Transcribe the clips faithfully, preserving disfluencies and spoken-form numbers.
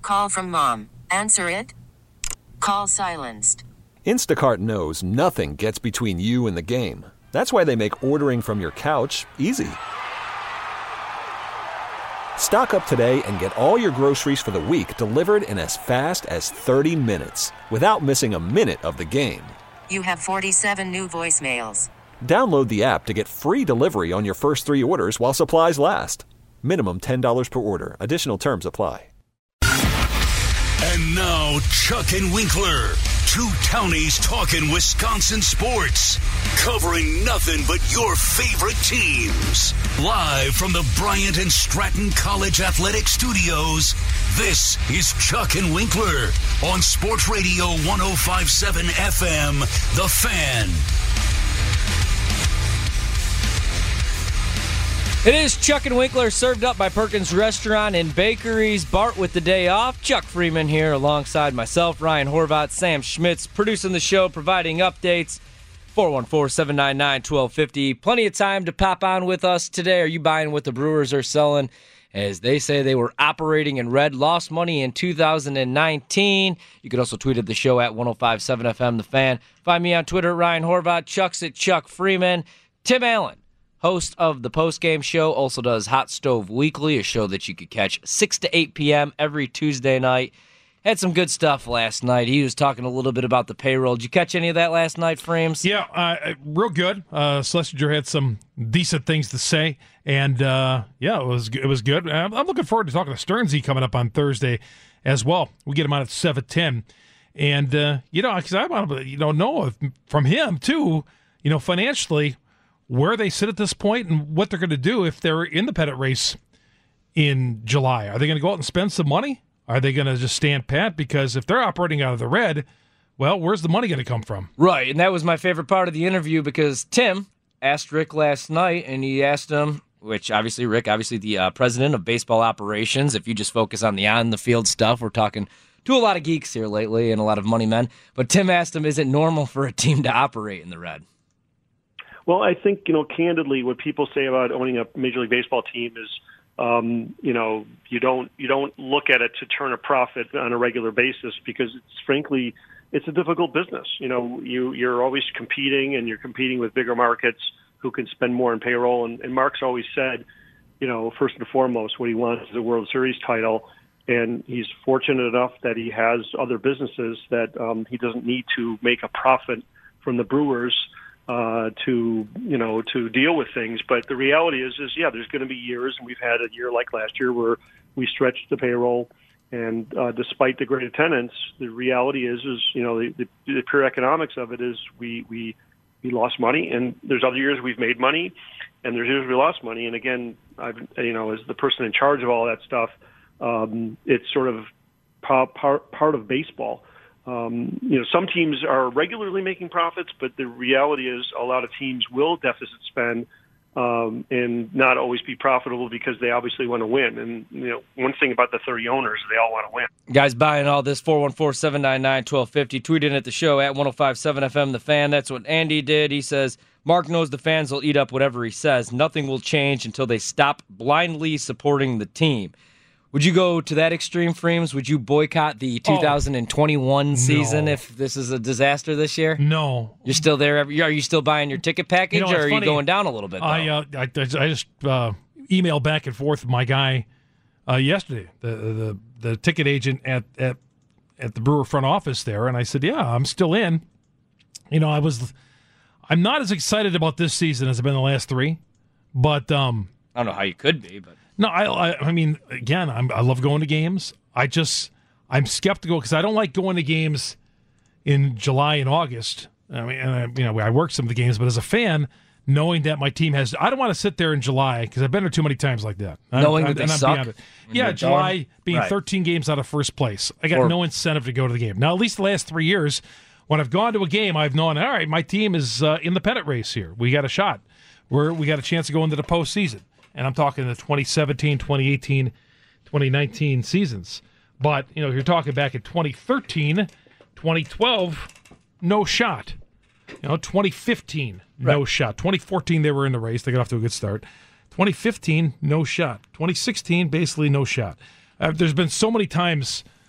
call from mom. Answer it. Call silenced. Instacart knows nothing gets between you and the game. That's why they make ordering from your couch easy. Stock up today and get all your groceries for the week delivered in as fast as thirty minutes without missing a minute of the game. You have forty-seven new voicemails. Download the app to get free delivery on your first three orders while supplies last. Minimum ten dollars per order. Additional terms apply. And now, Chuck and Winkler. Two townies talking Wisconsin sports. Covering nothing but your favorite teams. Live from the Bryant and Stratton College Athletic Studios, this is Chuck and Winkler on Sports Radio one oh five point seven F M, The Fan. It is Chuck and Winkler, served up by Perkins Restaurant and Bakeries. Bart with the day off. Chuck Freeman here alongside myself, Ryan Horvath, Sam Schmitz, producing the show, providing updates. four one four, seven nine nine, one two five zero. Plenty of time to pop on with us today. Are you buying what the Brewers are selling? As they say they were operating in red, lost money in two thousand nineteen. You can also tweet at the show at one oh five point seven F M, The Fan. Find me on Twitter at Ryan Horvath. Chuck's at Chuck Freeman. Tim Allen, host of the postgame show, also does Hot Stove Weekly, a show that you could catch six to eight p.m. every Tuesday night. Had some good stuff last night. He was talking a little bit about the payroll. Did you catch any of that last night, Frames? Yeah, uh, real good. Uh, Schlesinger had some decent things to say, and uh, yeah, it was it was good. I'm, I'm looking forward to talking to Stearnsy coming up on Thursday as well. We get him on at seven ten, and uh, you know, because I want to you know know if, from him too, you know, financially, where they sit at this point and what they're going to do if they're in the pennant race in July. Are they going to go out and spend some money? Are they going to just stand pat? Because if they're operating out of the red, well, where's the money going to come from? Right, and that was my favorite part of the interview because Tim asked Rick last night, and he asked him, which obviously Rick, obviously the uh, president of baseball operations, if you just focus on the on-the-field stuff, we're talking to a lot of geeks here lately and a lot of money men, but Tim asked him, is it normal for a team to operate in the red? Well, I think, you know, candidly, what people say about owning a Major League Baseball team is, um, you know, you don't you don't look at it to turn a profit on a regular basis because it's frankly, it's a difficult business. You know, you, you're always competing and you're competing with bigger markets who can spend more in payroll. And, and Mark's always said, you know, first and foremost, what he wants is a World Series title. And he's fortunate enough that he has other businesses that um, he doesn't need to make a profit from the Brewers Uh, to, you know, to deal with things. But the reality is, is yeah, there's going to be years, and we've had a year like last year where we stretched the payroll. And uh, despite the great attendance, the reality is, is you know, the, the, the pure economics of it is we, we, we lost money. And there's other years we've made money, and there's years we lost money. And again, I've, you know, as the person in charge of all that stuff, um, it's sort of part, part, part of baseball. Um, you know, some teams are regularly making profits, but the reality is a lot of teams will deficit spend um, and not always be profitable because they obviously want to win. And, you know, one thing about the thirty owners, they all want to win. Guys buying all this, four one four, seven nine nine, one two five zero. Tweet in at the show at one oh five point seven F M, The Fan. That's what Andy did. He says, Mark knows the fans will eat up whatever he says. Nothing will change until they stop blindly supporting the team. Would you go to that extreme, Frames? Would you boycott the two thousand twenty-one oh, season no. if this is a disaster this year? No. You're still there? Every, are you still buying your ticket package, you know, or are funny. you going down a little bit, though? I, uh, I, I just uh, emailed back and forth with my guy uh, yesterday, the, the the ticket agent at, at at the Brewer front office there, and I said, yeah, I'm still in. You know, I was, I'm not as excited about this season as I've been the last three, but um, I don't know how you could be, but no, I, I, I mean, again, I'm, I love going to games. I just, I'm skeptical because I don't like going to games in July and August. I mean, and I, you know, I work some of the games, but as a fan, knowing that my team has, I don't want to sit there in July because I've been there too many times like that. Knowing I'm, that I'm, they I'm suck? beyond it. Yeah, July dorm? being Right. thirteen games out of first place. I got Or- no incentive to go to the game. Now, at least the last three years, when I've gone to a game, I've known, all right, my team is uh, in the pennant race here. We got a shot. We're, we got a chance to go into the postseason. And I'm talking the twenty seventeen, twenty eighteen, twenty nineteen seasons. But, you know, you're talking back in twenty thirteen, twenty twelve, no shot. You know, twenty fifteen, no Right. shot. twenty fourteen, they were in the race. They got off to a good start. twenty fifteen, no shot. twenty sixteen, basically no shot. Uh, there's been so many times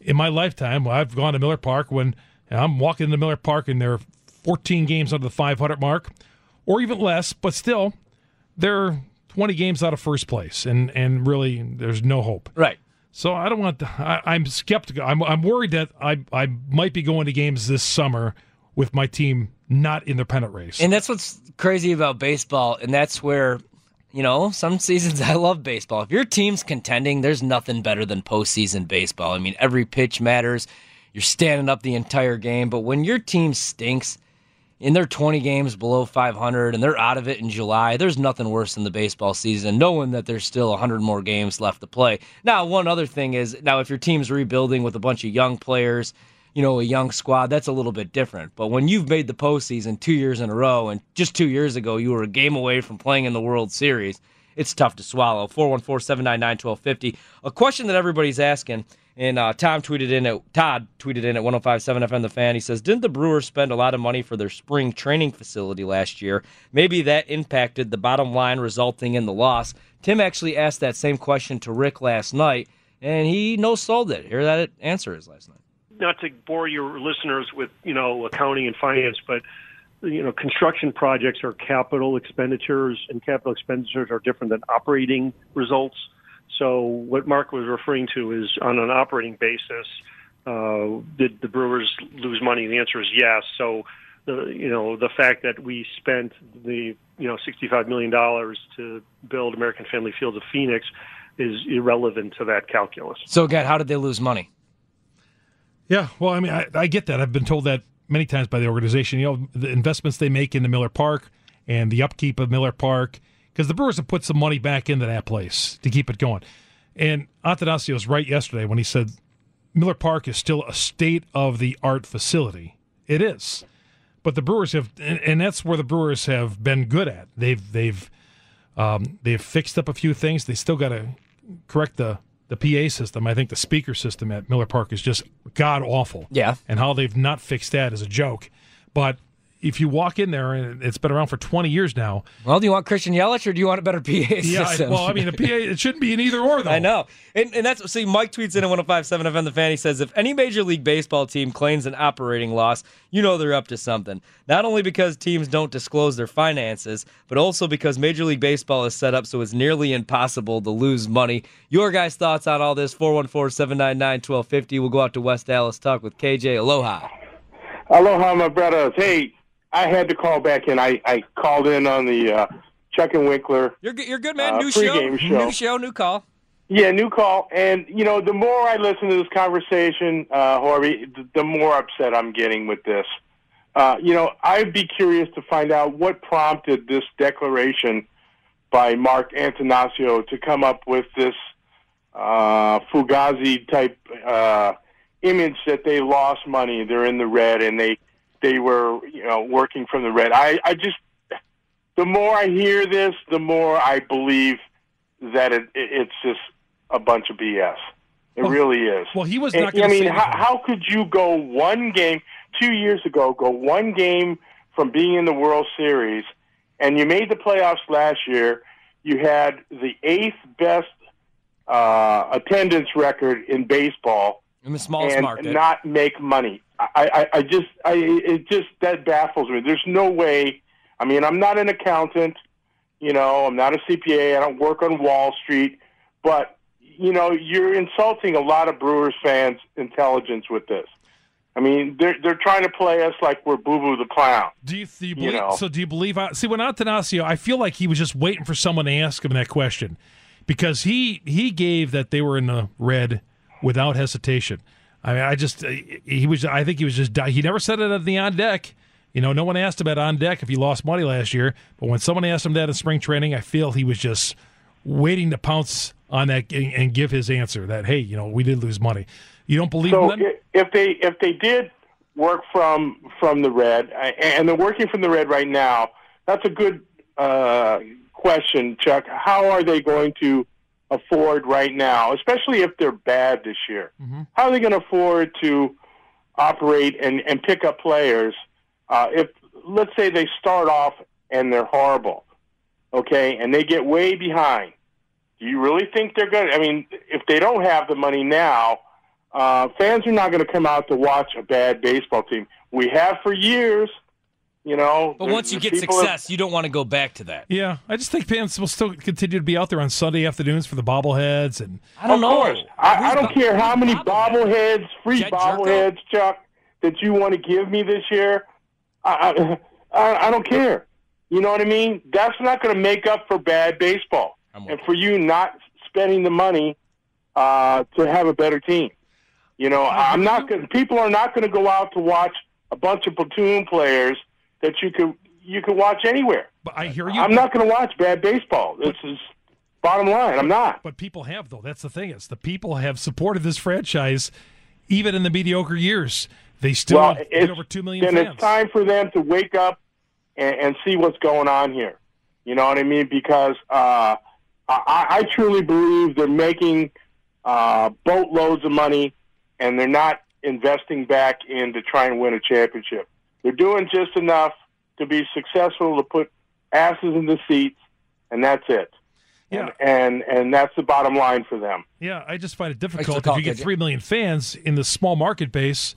in my lifetime, I've gone to Miller Park when I'm walking into Miller Park and there are fourteen games under the five hundred mark, or even less, but still, they're twenty games out of first place, and, and really, there's no hope. Right. So I don't want to, I, I'm skeptical. I'm, I'm worried that I, I might be going to games this summer with my team not in the pennant race. And that's what's crazy about baseball, and that's where, you know, some seasons I love baseball. If your team's contending, there's nothing better than postseason baseball. I mean, every pitch matters. You're standing up the entire game. But when your team stinks and they're twenty games below five hundred and they're out of it in July, there's nothing worse than the baseball season, knowing that there's still one hundred more games left to play. Now, one other thing is, now if your team's rebuilding with a bunch of young players, you know, a young squad, that's a little bit different. But when you've made the postseason two years in a row, and just two years ago you were a game away from playing in the World Series, it's tough to swallow. four one four, seven nine nine, one two five zero. A question that everybody's asking, and uh, Tom tweeted in at Todd tweeted in at one oh five point seven F M The Fan. He says, "Didn't the Brewers spend a lot of money for their spring training facility last year? Maybe that impacted the bottom line, resulting in the loss." Tim actually asked that same question to Rick last night, and he no-sold it. Here that answer is last night. Not to bore your listeners with, you know, accounting and finance, but, you know, construction projects are capital expenditures, and capital expenditures are different than operating results. So what Mark was referring to is on an operating basis, uh, did the Brewers lose money? The answer is yes. So, the, you know, the fact that we spent the, you know, sixty-five million dollars to build American Family Field of Phoenix is irrelevant to that calculus. So again, how did they lose money? Yeah, well, I mean, I, I get that. I've been told that many times by the organization. You know, the investments they make into Miller Park and the upkeep of Miller Park, because the Brewers have put some money back into that place to keep it going. And Attanasio was right yesterday when he said Miller Park is still a state-of-the-art facility. It is. But the Brewers have, and, and that's where the Brewers have been good at. They've they've um, they've fixed up a few things. They still got to correct the the P A system. I think the speaker system at Miller Park is just god-awful. Yeah. And how they've not fixed that is a joke. But if you walk in there, and it's been around for twenty years now. Well, do you want Christian Yelich or do you want a better P A yeah, system? Well, I mean, the P A, it shouldn't be an either or, though. I know. And, and that's, see, Mike tweets in at one oh five point seven F M The Fan. He says, if any Major League Baseball team claims an operating loss, you know they're up to something. Not only because teams don't disclose their finances, but also because Major League Baseball is set up so it's nearly impossible to lose money. Your guys' thoughts on all this, four one four, seven nine nine, one two five zero. We'll go out to West Dallas, talk with K J. Aloha. Aloha, my brothers. Hey, I had to call back in. I, I called in on the uh, Chuck and Winkler. You're good, you're good man. Uh, new show. show. New show, new call. Yeah, new call. And, you know, the more I listen to this conversation, uh, Harvey, the more upset I'm getting with this. Uh, you know, I'd be curious to find out what prompted this declaration by Mark Attanasio to come up with this uh, Fugazi-type uh, image that they lost money, they're in the red, and they they were, you know, working from the red. I, I just, the more I hear this, the more I believe that it, it, it's just a bunch of B S. It well, really is. Well, he was and, not going to I mean, say how, how could you go one game, two years ago, go one game from being in the World Series, and you made the playoffs last year, you had the eighth best uh, attendance record in baseball, in the smallest and market, not make money. I, I, I just, I, it just, that baffles me. There's no way. I mean, I'm not an accountant, you know, I'm not a C P A, I don't work on Wall Street, but, you know, you're insulting a lot of Brewers fans' intelligence with this. I mean, they're they're trying to play us like we're Boo Boo the Clown. Do you, do you believe? You know? So do you believe? See, when Attanasio, I feel like he was just waiting for someone to ask him that question, because he he gave that they were in the red without hesitation. I mean, I just he was. I think he was just. He never said it at the on deck. You know, no one asked him at on deck if he lost money last year. But when someone asked him that in spring training, I feel he was just waiting to pounce on that and give his answer that, hey, you know, we did lose money. You don't believe so in them? if they if they did work from from the red, and they're working from the red right now, that's a good uh, question, Chuck. How are they going to afford right now, especially if they're bad this year? Mm-hmm. How are they going to afford to operate and, and pick up players uh, if, let's say, they start off and they're horrible, okay, and they get way behind? Do you really think they're going to? I mean, if they don't have the money now, uh, fans are not going to come out to watch a bad baseball team. We have for years, you know. But once you get success, have, you don't want to go back to that. Yeah, I just think fans will still continue to be out there on Sunday afternoons for the bobbleheads. And I don't of know. Course. I, I don't care how many bobblehead? bobbleheads, free Jet bobbleheads, Jerko? Chuck, that you want to give me this year. I, I, I don't care. You know what I mean? That's not going to make up for bad baseball and for you not spending the money uh, to have a better team. You know, I'm not going. People are not going to go out to watch a bunch of platoon players that you could you could watch anywhere. But I hear you. I'm not going to watch bad baseball. This but, is bottom line. I'm not. But people have, though. That's the thing. Is the people have supported this franchise even in the mediocre years. They still well, get over two million then fans. It's time for them to wake up and, and see what's going on here. You know what I mean? Because uh, I, I truly believe they're making uh, boatloads of money, and they're not investing back in to try and win a championship. They're doing just enough to be successful to put asses in the seats, and that's it. Yeah. And, and and that's the bottom line for them. Yeah, I just find it difficult if you get three million fans in the small market base,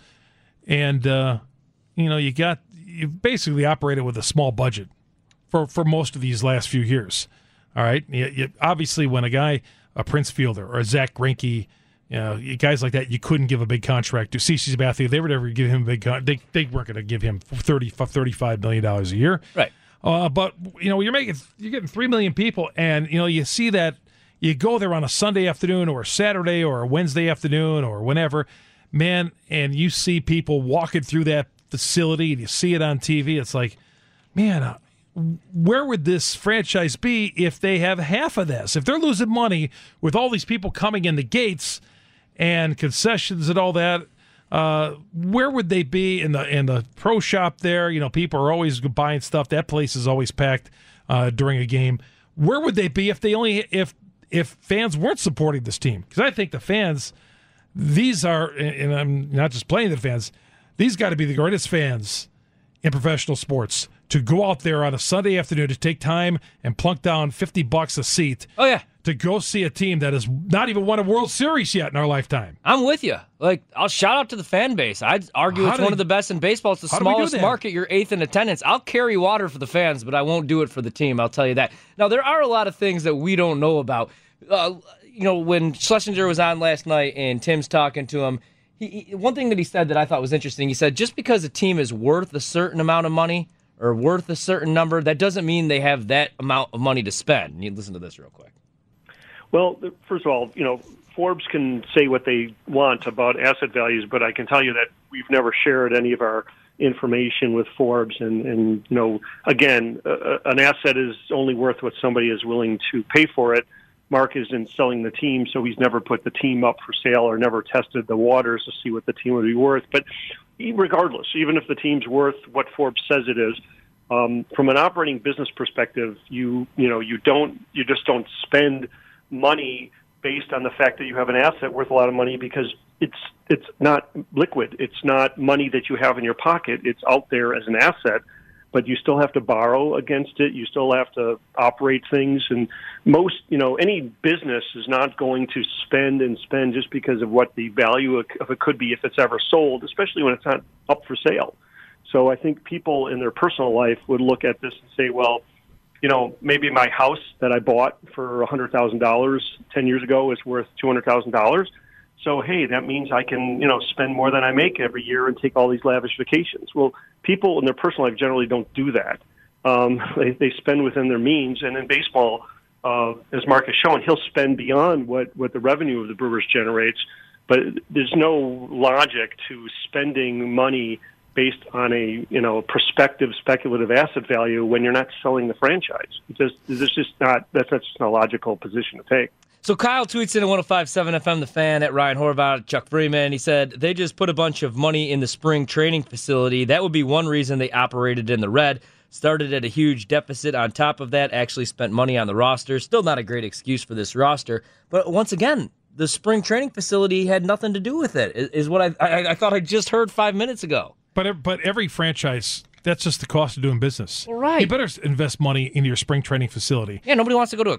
and uh, you know you got you basically operated with a small budget for, for most of these last few years. All right, you, you, obviously when a guy, a Prince Fielder or a Zach Greinke, you know, guys like that, you couldn't give a big contract to. CeCe Sabathia, they would never give him a big contract. They, they weren't going to give him thirty, thirty-five million dollars a year. Right. Uh, but, you know, you're making, you're getting three million people, and, you know, you see that you go there on a Sunday afternoon or a Saturday or a Wednesday afternoon or whenever, man, and you see people walking through that facility and you see it on T V. It's like, man, uh, where would this franchise be if they have half of this? If they're losing money with all these people coming in the gates and concessions and all that, uh, where would they be in the in the pro shop there? You know, people are always buying stuff. That place is always packed uh, during a game. Where would they be if they only if if fans weren't supporting this team? Because I think the fans, these are, and I'm not just playing the fans, these got to be the greatest fans in professional sports. To go out there on a Sunday afternoon to take time and plunk down fifty bucks a seat. Oh, yeah. To go see a team that has not even won a World Series yet in our lifetime. I'm with you. Like, I'll shout out to the fan base. I'd argue How it's do, one of the best in baseball. It's the smallest market. You're eighth in attendance. I'll carry water for the fans, but I won't do it for the team. I'll tell you that. Now, there are a lot of things that we don't know about. Uh, you know, when Schlesinger was on last night and Tim's talking to him, he, he, one thing that he said that I thought was interesting, he said, just because a team is worth a certain amount of money or worth a certain number, that doesn't mean they have that amount of money to spend. And you listen to this real quick. Well, first of all, you know, Forbes can say what they want about asset values, but I can tell you that we've never shared any of our information with Forbes. And, and you know, again, uh, an asset is only worth what somebody is willing to pay for it. Mark isn't selling the team, so he's never put the team up for sale or never tested the waters to see what the team would be worth. But regardless, even if the team's worth what Forbes says it is, um, from an operating business perspective, you you know you don't you just don't spend money based on the fact that you have an asset worth a lot of money, because it's it's not liquid. It's not money that you have in your pocket. It's out there as an asset, but you still have to borrow against it. You still have to operate things. And most, you know, any business is not going to spend and spend just because of what the value of it could be if it's ever sold, especially when it's not up for sale. So I think people in their personal life would look at this and say, well, you know, maybe my house that I bought for one hundred thousand dollars ten years ago is worth two hundred thousand dollars. So, hey, that means I can, you know, spend more than I make every year and take all these lavish vacations. Well, people in their personal life generally don't do that. Um, they, they spend within their means. And in baseball, uh, as Mark has shown, he'll spend beyond what, what the revenue of the Brewers generates. But there's no logic to spending money based on a, you know, prospective speculative asset value when you're not selling the franchise. It's just, it's just not, that's, that's just not a logical position to take. So Kyle tweets in at one oh five point seven F M, The Fan, at Ryan Horvath, Chuck Freeman. He said, they just put a bunch of money in the spring training facility. That would be one reason they operated in the red. Started at a huge deficit. On top of that, actually spent money on the roster. Still not a great excuse for this roster. But once again, the spring training facility had nothing to do with it, is what I, I, I thought I just heard five minutes ago. But but every franchise, that's just the cost of doing business. Well, right. You better invest money into your spring training facility. Yeah, nobody wants to go to a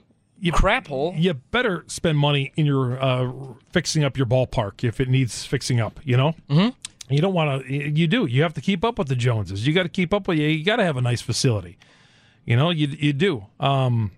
you, crap hole. You better spend money in your uh, fixing up your ballpark if it needs fixing up, you know? Mm-hmm. You don't want to, you do. You have to keep up with the Joneses. You got to keep up with, you, you got to have a nice facility. You know, you you do. Um,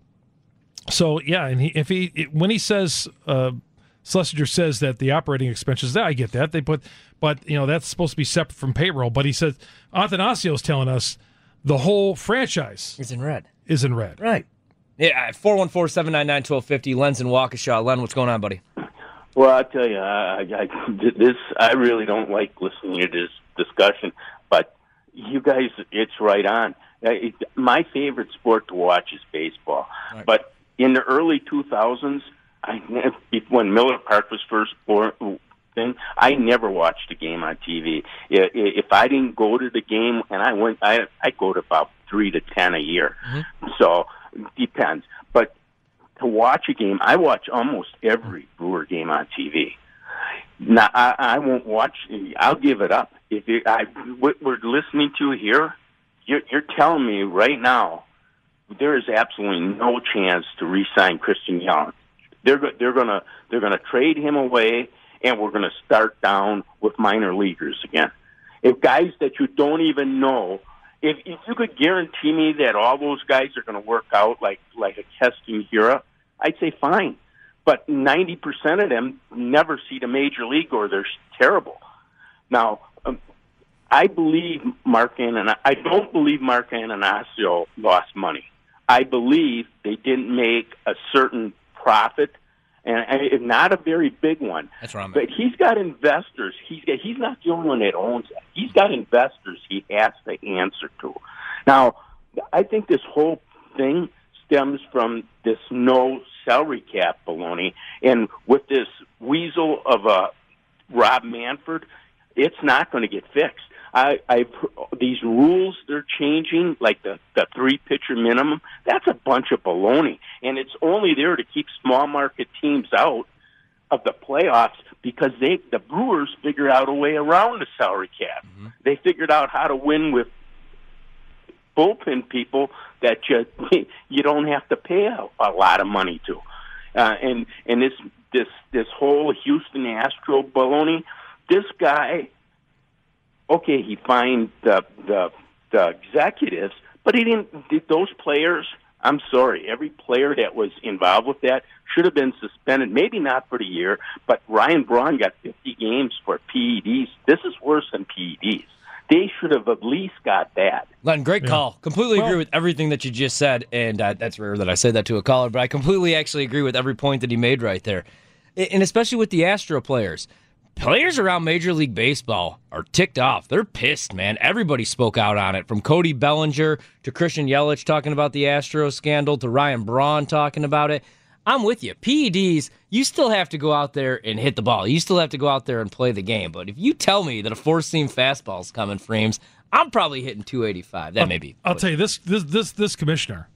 so, yeah, and he, if he, it, when he says, uh, Schlesinger says that the operating expenses, I get that. They put, but, you know, that's supposed to be separate from payroll. But he says, Athanasio's telling us the whole franchise is in red. Is in red. Right. Yeah, four one four, seven nine nine, one two five zero. Len's in Waukesha. Len, what's going on, buddy? Well, I'll tell you, I, I, this I really don't like listening to this discussion, but you guys, it's right on. It, my favorite sport to watch is baseball. Right. But in the early two thousands, I, when Miller Park was first born, thing, I never watched a game on T V. If I didn't go to the game, and I went, I I go to about three to ten a year, mm-hmm. so it depends. But to watch a game, I watch almost every Brewer game on T V. Now I, I won't watch. I'll give it up. If it, I, what we're listening to here, you're, you're telling me right now there is absolutely no chance to re-sign Christian Yelich. They're they're gonna they're gonna trade him away, and we're gonna start down with minor leaguers again. If guys that you don't even know, if if you could guarantee me that all those guys are gonna work out like like a Keston Hiura, I'd say fine. But ninety percent of them never see the major league, or they're terrible. Now, um, I believe Mark Ananasio. I don't believe Mark Ananasio lost money. I believe they didn't make a certain profit, and, and not a very big one. That's right. But he's got investors. He's got, he's not the only one that owns it. He's got investors he has to answer to. Now, I think this whole thing stems from this no salary cap baloney, and with this weasel of a Rob Manfred, it's not going to get fixed. I, I, these rules they're changing, like the, the three pitcher minimum, that's a bunch of baloney, and it's only there to keep small market teams out of the playoffs because they the Brewers figured out a way around the salary cap. Mm-hmm. They figured out how to win with bullpen people that you you don't have to pay a, a lot of money to, uh, and and this this this whole Houston Astro baloney, this guy. Okay, he fined the, the the executives, but he didn't. Did those players? I'm sorry, every player that was involved with that should have been suspended. Maybe not for the year, but Ryan Braun got fifty games for P E Ds. This is worse than P E Ds. They should have at least got that. Len, great yeah. call. Completely well, agree with everything that you just said, and uh, that's rare that I say that to a caller, but I completely actually agree with every point that he made right there, and especially with the Astro players. Players around Major League Baseball are ticked off. They're pissed, man. Everybody spoke out on it, from Cody Bellinger to Christian Yelich talking about the Astro scandal to Ryan Braun talking about it. I'm with you. P E Ds, you still have to go out there and hit the ball. You still have to go out there and play the game. But if you tell me that a four-seam fastball is coming, frames, I'm probably hitting two eighty-five. That I'll, may be. I'll tell you, this this this this commissioner,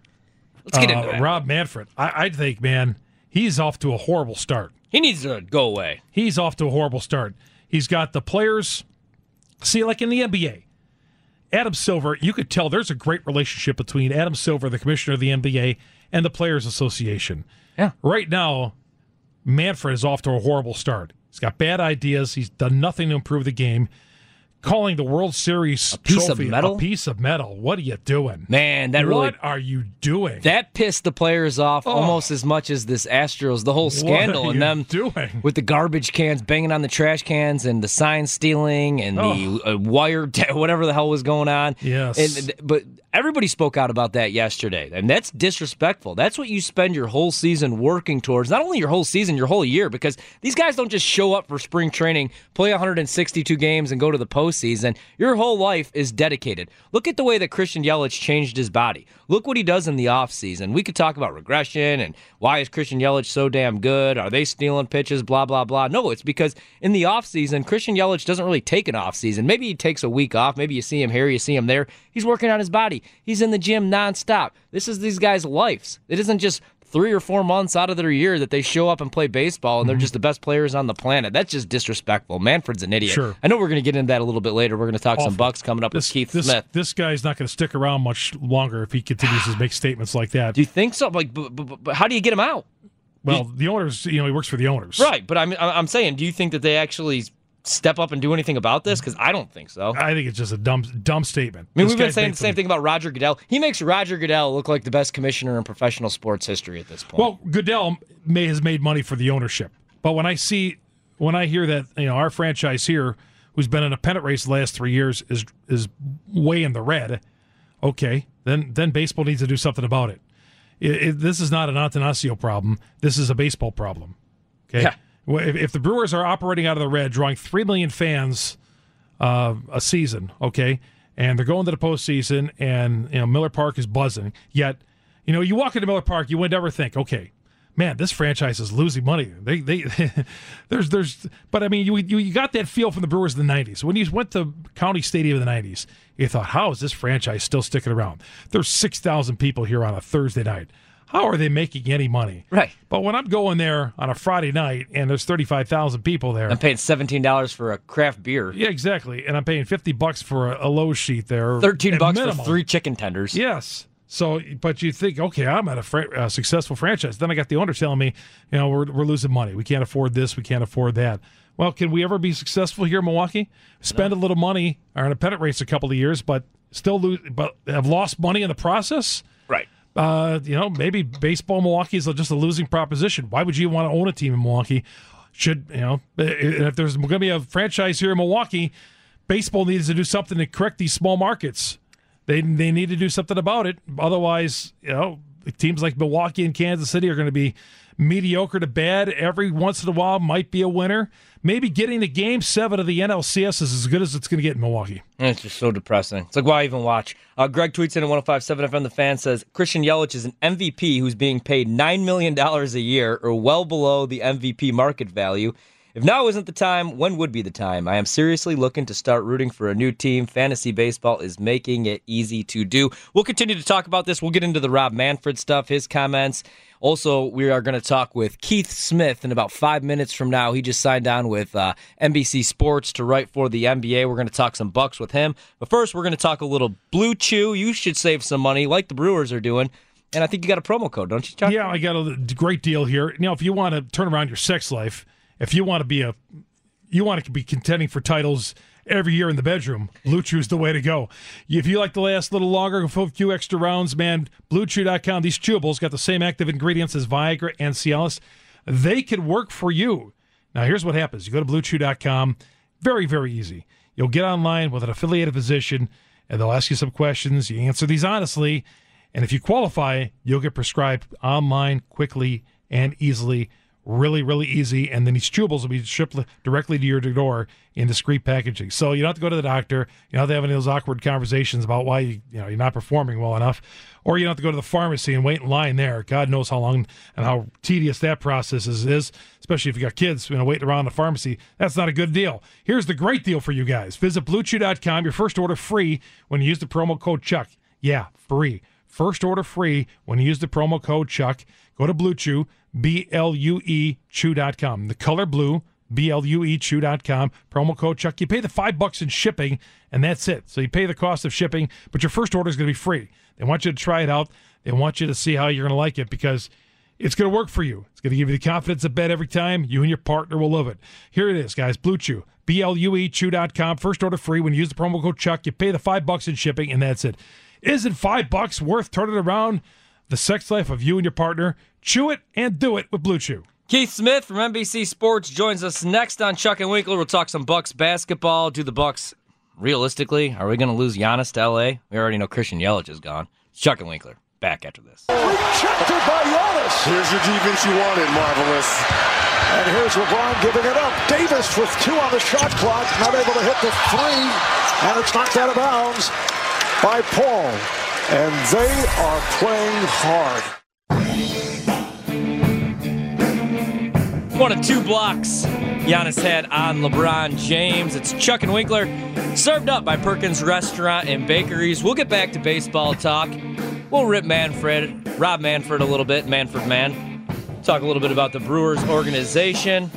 Let's get uh, into it. Rob Manfred, I, I think, man, he's off to a horrible start. He needs to go away. He's off to a horrible start. He's got the players. See, like in the N B A, Adam Silver, you could tell there's a great relationship between Adam Silver, the commissioner of the N B A, and the Players Association. Yeah. Right now, Manfred is off to a horrible start. He's got bad ideas. He's done nothing to improve the game. Calling the World Series a piece trophy of metal? a piece of metal. What are you doing? Man, that really... What are you doing? That pissed the players off oh. almost as much as this Astros, the whole scandal. What are and you them doing? With the garbage cans banging on the trash cans and the sign stealing and oh. the uh, wire, t- whatever the hell was going on. Yes. And, but everybody spoke out about that yesterday. And that's disrespectful. That's what you spend your whole season working towards. Not only your whole season, your whole year. Because these guys don't just show up for spring training, play one hundred sixty-two games, and go to the postseason. Your whole life is dedicated. Look at the way that Christian Yelich changed his body. Look what he does in the offseason. We could talk about regression and why is Christian Yelich so damn good? Are they stealing pitches? Blah, blah, blah. No, it's because in the offseason, Christian Yelich doesn't really take an offseason. Maybe he takes a week off. Maybe you see him here, you see him there. He's working on his body. He's in the gym nonstop. This is these guys' lives. It isn't just three or four months out of their year that they show up and play baseball, and they're Mm-hmm. just the best players on the planet. That's just disrespectful. Manfred's an idiot. Sure. I know we're going to get into that a little bit later. We're going to talk Awful. some Bucks coming up This, with Keith this, Smith. this guy's not going to stick around much longer if he continues to make statements like that. Do you think so? Like, but, but, but how do you get him out? Well, the owners, you know, he works for the owners. Right, but I'm I'm saying, do you think that they actually step up and do anything about this? Because I don't think so. I think it's just a dumb, dumb statement. I mean, This we've been guy's saying the basically- same thing about Roger Goodell. He makes Roger Goodell look like the best commissioner in professional sports history at this point. Well, Goodell may has made money for the ownership, but when I see, when I hear that, you know, our franchise here, who's been in a pennant race the last three years, is is way in the red. Okay, then then baseball needs to do something about it. It, it this is not an Atanasio problem. This is a baseball problem. Okay, Yeah. Well, if, if the Brewers are operating out of the red, drawing three million fans uh, a season, okay, and they're going to the postseason, and you know Miller Park is buzzing. Yet, you know, you walk into Miller Park, you would never think, okay, man, this franchise is losing money. They, they, there's, there's, but I mean, you, you, you got that feel from the Brewers in the nineties when you went to County Stadium in the nineties. You thought, how is this franchise still sticking around? There's six thousand people here on a Thursday night. How are they making any money? Right. But when I'm going there on a Friday night and there's thirty-five thousand people there, I'm paying seventeen dollars for a craft beer. yeah, exactly, and I'm paying fifty bucks for a, a low sheet there, thirteen at bucks minimum. for three chicken tenders. Yes. So, but you think, okay, I'm at a fr- uh, successful franchise. Then I got the owner telling me, you know, we're we're losing money. We can't afford this. We can't afford that. Well, can we ever be successful here in Milwaukee? Spend no. a little money, are in a pennant race a couple of years, but still lose, but have lost money in the process. Right. Uh, you know, maybe baseball in Milwaukee is just a losing proposition. Why would you want to own a team in Milwaukee? Should, you know, if there's going to be a franchise here in Milwaukee, baseball needs to do something to correct these small markets. They they need to do something about it. Otherwise, you know, teams like Milwaukee and Kansas City are going to be mediocre to bad. Every once in a while might be a winner. Maybe getting to game seven of the N L C S is as good as it's going to get in Milwaukee. It's just so depressing. It's like, why even watch? Uh, Greg tweets in at one oh five point seven F M. The Fan says, Christian Yelich is an M V P who's being paid nine million dollars a year, or well below the M V P market value. If now isn't the time, when would be the time? I am seriously looking to start rooting for a new team. Fantasy baseball is making it easy to do. We'll continue to talk about this. We'll get into the Rob Manfred stuff, his comments. Also, we are going to talk with Keith Smith in about five minutes from now. He just signed on with uh, N B C Sports to write for the N B A. We're going to talk some Bucks with him. But first, we're going to talk a little Blue Chew. You should save some money like the Brewers are doing. And I think you got a promo code, don't you, Chuck? Yeah, I got a great deal here. Now, if you want to turn around your sex life, if you want to be a, you want to be contending for titles every year in the bedroom, Blue Chew's the way to go. If you like to last a little longer, a few extra rounds, man, Blue Chew dot com. These chewables got the same active ingredients as Viagra and Cialis. They can work for you. Now, here's what happens. You go to Blue Chew dot com. Very, very easy. You'll get online with an affiliated physician, and they'll ask you some questions. You answer these honestly, and if you qualify, you'll get prescribed online quickly and easily. Really, really easy, and then these chewables will be shipped directly to your door in discreet packaging. So you don't have to go to the doctor. You don't have to have any of those awkward conversations about why you, you know, you're not performing well enough, or you don't have to go to the pharmacy and wait in line there. God knows how long and how tedious that process is, is especially if you got kids, you know, waiting around the pharmacy. That's not a good deal. Here's the great deal for you guys. Visit Blue Chew dot com. Your first order free when you use the promo code Chuck. Yeah, free. First order free when you use the promo code Chuck. Go to Blue Chew, B L U E Chew dot com. The color blue, B L U E Chew dot com. Promo code Chuck. You pay the five bucks in shipping, and that's it. So you pay the cost of shipping, but your first order is going to be free. They want you to try it out. They want you to see how you're going to like it because it's going to work for you. It's going to give you the confidence of bet every time. You and your partner will love it. Here it is, guys. Blue Chew, B L U E Chew dot com. First order free when you use the promo code Chuck. You pay the five bucks in shipping, and that's it. Isn't five bucks worth turning around the sex life of you and your partner? Chew it and do it with Blue Chew. Keith Smith from N B C Sports joins us next on Chuck and Winkler. We'll talk some Bucks basketball. Do the Bucks, realistically, are we going to lose Giannis to L A? We already know Christian Yelich is gone. It's Chuck and Winkler. Back after this. Rejected by Giannis. Here's your defense you wanted, Marvelous. And here's LeBron giving it up. Davis with two on the shot clock, not able to hit the three, and it's knocked out of bounds by Paul. And they are playing hard. One of two blocks Giannis had on LeBron James. It's Chuck and Winkler, served up by Perkins Restaurant and Bakeries. We'll get back to baseball talk. We'll rip Manfred, Rob Manfred a little bit, Manfred Man. Talk a little bit about the Brewers organization.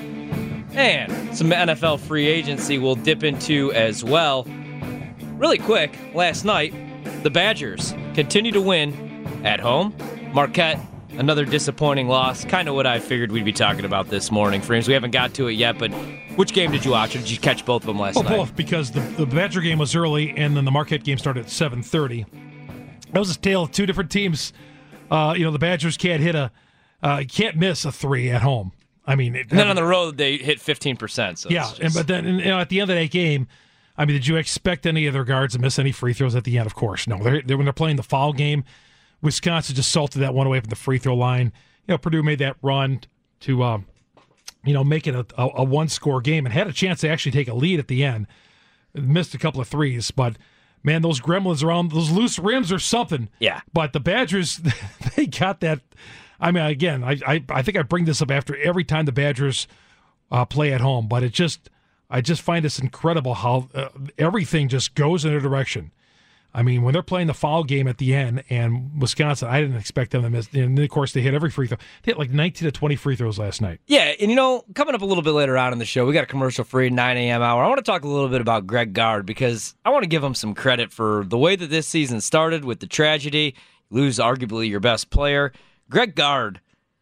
And some N F L free agency we'll dip into as well. Really quick, last night, the Badgers continue to win at home. Marquette, another disappointing loss. Kind of what I figured we'd be talking about this morning, Frames. We haven't got to it yet, but which game did you watch, or did you catch both of them last well, night? Both, because the, the Badger game was early, and then the Marquette game started at seven thirty. That was a tale of two different teams. Uh, you know, the Badgers can't hit a, uh, can't miss a three at home. I mean, it, and then on the road they hit fifteen percent. So yeah, just... and but then you know, at the end of that game, I mean, did you expect any of their guards to miss any free throws at the end? Of course, no. They're, they're when they're playing the foul game, Wisconsin just salted that one away from the free throw line. You know, Purdue made that run to, um, you know, make it a, a, a one-score game and had a chance to actually take a lead at the end. Missed a couple of threes, but man, those gremlins around those loose rims or something. Yeah. But the Badgers, they got that. I mean, again, I, I I think I bring this up after every time the Badgers uh, play at home, but it just I just find this incredible how uh, everything just goes in a direction. I mean, when they're playing the foul game at the end, and Wisconsin, I didn't expect them to miss. And of course, they hit every free throw. They hit like nineteen to twenty free throws last night. Yeah, and you know, coming up a little bit later on in the show, we got a commercial-free nine a.m. hour. I want to talk a little bit about Greg Gard because I want to give him some credit for the way that this season started with the tragedy. You lose arguably your best player. Greg Gard,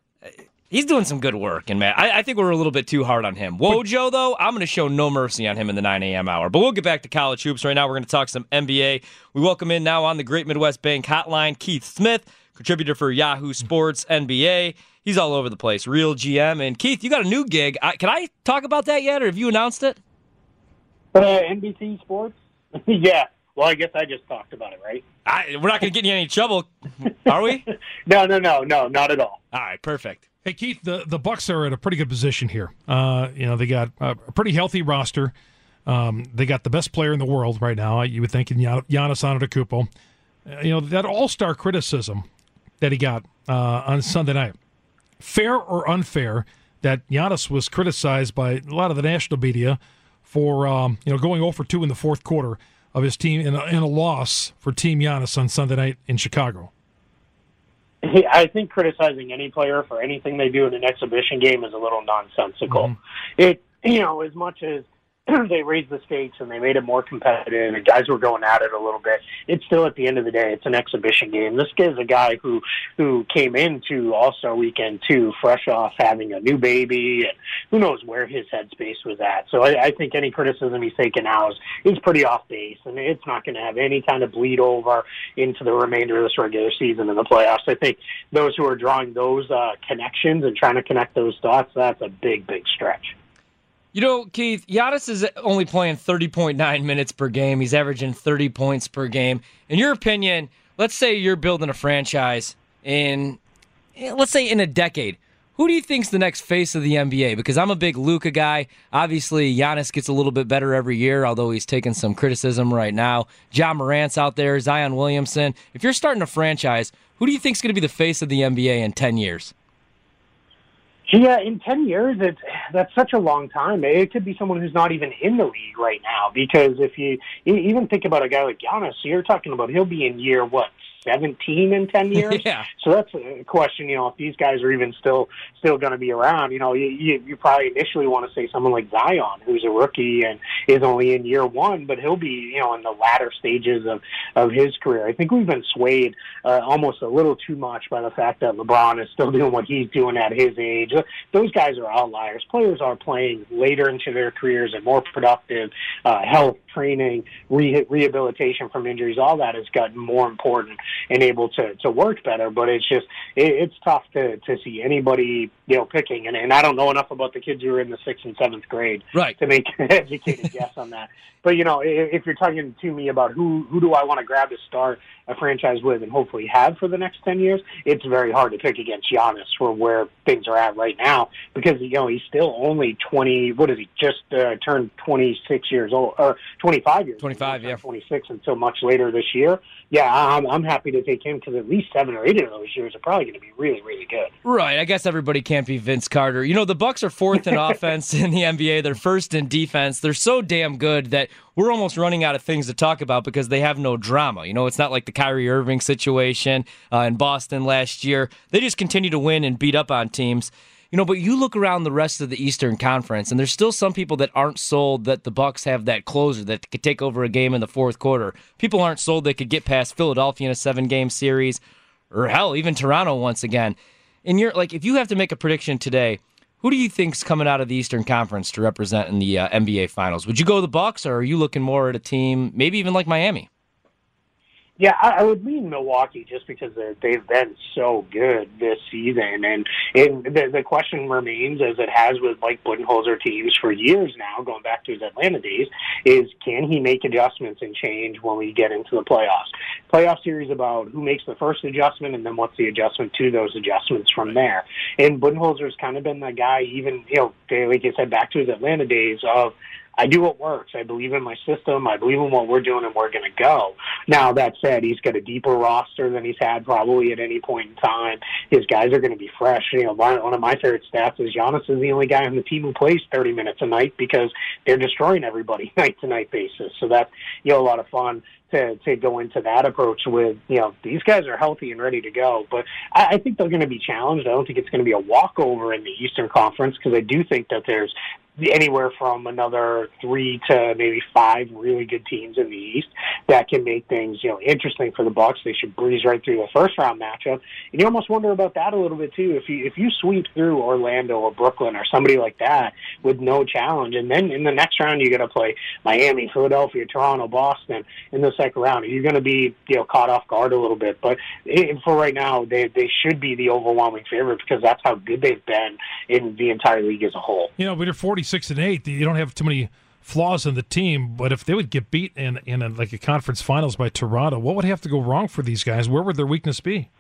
he's doing some good work, and man, I, I think we're a little bit too hard on him. Wojo, though, I'm going to show no mercy on him in the nine a.m. hour. But we'll get back to college hoops right now. We're going to talk some N B A. We welcome in now on the Great Midwest Bank Hotline, Keith Smith, contributor for Yahoo Sports N B A. He's all over the place, real G M. And Keith, you got a new gig. I, can I talk about that yet, or have you announced it? Uh, N B C Sports? Yeah. Well, I guess I just talked about it, right? I, we're not going to get in any trouble, are we? no, no, no, no, not at all. All right, perfect. Hey, Keith, the, the Bucks are in a pretty good position here. Uh, you know, they got a pretty healthy roster. Um, they got the best player in the world right now, you would think, in Gian- Giannis Antetokounmpo. Uh, you know, that all-star criticism that he got uh, on Sunday night, fair or unfair, that Giannis was criticized by a lot of the national media for, um, you know, going oh for two in the fourth quarter of his team in a, in a loss for Team Giannis on Sunday night in Chicago. I think criticizing any player for anything they do in an exhibition game is a little nonsensical. Mm-hmm. It, you know, as much as they raised the stakes and they made it more competitive and guys were going at it a little bit, it's still, at the end of the day, it's an exhibition game. This is a guy who, who came into All-Star Weekend, too, fresh off having a new baby, and who knows where his headspace was at. So I, I think any criticism he's taken now is, is pretty off base, and it's not going to have any kind of bleed over into the remainder of this regular season and the playoffs. I think those who are drawing those uh, connections and trying to connect those dots, that's a big, big stretch. You know, Keith, Giannis is only playing thirty point nine minutes per game. He's averaging thirty points per game. In your opinion, let's say you're building a franchise in, let's say in a decade. Who do you think's the next face of the N B A? Because I'm a big Luka guy. Obviously, Giannis gets a little bit better every year, although he's taking some criticism right now. Ja Morant's out there, Zion Williamson. If you're starting a franchise, who do you think's going to be the face of the N B A in ten years? Yeah, in ten years, it's, that's such a long time. It could be someone who's not even in the league right now, because if you, you even think about a guy like Giannis, you're talking about he'll be in year, what, seventeen in ten years? Yeah. So that's a question, you know, if these guys are even still still going to be around. You know, you, you, you probably initially want to say someone like Zion, who's a rookie and is only in year one, but he'll be, you know, in the latter stages of, of his career. I think we've been swayed uh, almost a little too much by the fact that LeBron is still doing what he's doing at his age. Those guys are outliers. Players are playing later into their careers and more productive. Uh, health, training, re- rehabilitation from injuries, all that has gotten more important and able to, to work better. But it's just, it, it's tough to, to see anybody, you know, picking. And, and I don't know enough about the kids who are in the sixth and seventh grade right. to make an educated guess on that. But, you know, if, if you're talking to me about who, who do I want to grab to start a franchise with and hopefully have for the next ten years, it's very hard to pick against Giannis for where things are at right now, because, you know, he's still only twenty, what is he, just uh, turned twenty-six years old, or twenty-five years twenty-five, yeah. twenty-six until much later this year. Yeah, I'm, I'm happy to take him, because at least seven or eight of those years are probably going to be really, really good. Right. I guess everybody can't be Vince Carter. You know, the Bucks are fourth in offense in the N B A. They're first in defense. They're so so damn good that we're almost running out of things to talk about because they have no drama. You know, it's not like the Kyrie Irving situation uh, in Boston last year. They just continue to win and beat up on teams. You know, but you look around the rest of the Eastern Conference, and there's still some people that aren't sold that the Bucks have that closer that could take over a game in the fourth quarter. People aren't sold they could get past Philadelphia in a seven-game series, or hell, even Toronto once again. And you're like, if you have to make a prediction today, who do you think's coming out of the Eastern Conference to represent in the uh, N B A Finals? Would you go the Bucks, or are you looking more at a team, maybe even like Miami? Yeah, I, I would lean Milwaukee just because they've been so good this season. And, and the, the question remains, as it has with Mike Budenholzer teams for years now, going back to his Atlanta days, is can he make adjustments and change when we get into the playoffs? Playoff series about who makes the first adjustment and then what's the adjustment to those adjustments from there. And Budenholzer's kind of been the guy, even, you know, like I said, back to his Atlanta days of, I do what works. I believe in my system. I believe in what we're doing, and we're going to go. Now, that said, he's got a deeper roster than he's had probably at any point in time. His guys are going to be fresh. You know, one of my favorite stats is Giannis is the only guy on the team who plays thirty minutes a night because they're destroying everybody night-to-night basis. So that's, you know, a lot of fun to to go into that approach with, you know, these guys are healthy and ready to go. But I, I think they're going to be challenged. I don't think it's going to be a walkover in the Eastern Conference because I do think that there's anywhere from another three to maybe five really good teams in the East that can make things, you know, interesting for the Bucks. They should breeze right through the first round matchup. And you almost wonder about that a little bit too. If you if you sweep through Orlando or Brooklyn or somebody like that with no challenge, and then in the next round you got to play Miami, Philadelphia, Toronto, Boston in the second round, you're going to be, you know, caught off guard a little bit. But it, for right now, they they should be the overwhelming favorite because that's how good they've been in the entire league as a whole. You know, but you're forty-six and eight. You don't have too many flaws in the team, but if they would get beat in in a, like a conference finals by Toronto, what would have to go wrong for these guys? Where would their weakness be?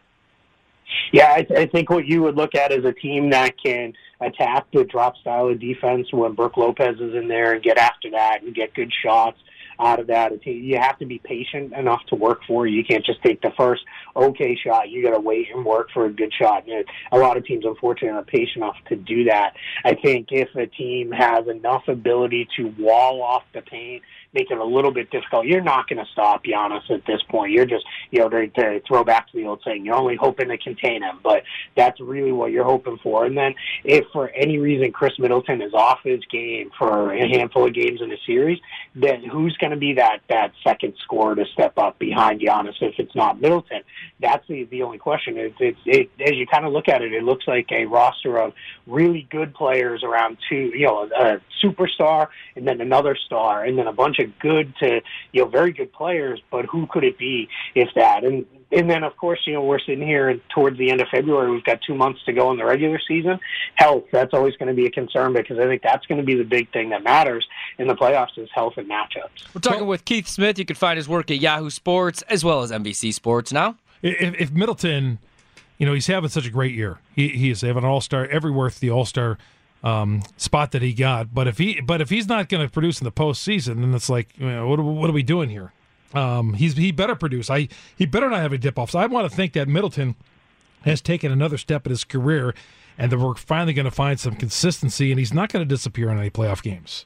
Yeah, I, I think what you would look at is a team that can attack the drop style of defense when Brook Lopez is in there and get after that and get good shots out of that. You have to be patient enough to work for it. You can't just take the first okay shot. You got to wait and work for a good shot. And a lot of teams, unfortunately, are patient enough to do that. I think if a team has enough ability to wall off the paint, make it a little bit difficult, you're not going to stop Giannis at this point. You're just, you know, to, to throw back to the old saying, you're only hoping to contain him, but that's really what you're hoping for. And then if for any reason Chris Middleton is off his game for a handful of games in a series, then who's going to be that, that second scorer to step up behind Giannis if it's not Middleton? That's the, the only question. It's, it's, it, as you kind of look at it, it looks like a roster of really good players around two, you know, a superstar and then another star and then a bunch of good to, you know, very good players, but who could it be if that? And and then, of course, you know, we're sitting here towards the end of February. We've got two months to go in the regular season. Health, that's always going to be a concern because I think that's going to be the big thing that matters in the playoffs is health and matchups. We're talking with Keith Smith. You can find his work at Yahoo Sports as well as N B C Sports now. If, if Middleton, you know, he's having such a great year. He, he is having an all-star, every worth the all-star um, spot that he got. But if he, but if he's not going to produce in the postseason, then it's like, you know, what, are, what are we doing here? Um, he's he better produce. I he better not have a dip off. So I want to think that Middleton has taken another step in his career, and that we're finally going to find some consistency, and he's not going to disappear in any playoff games.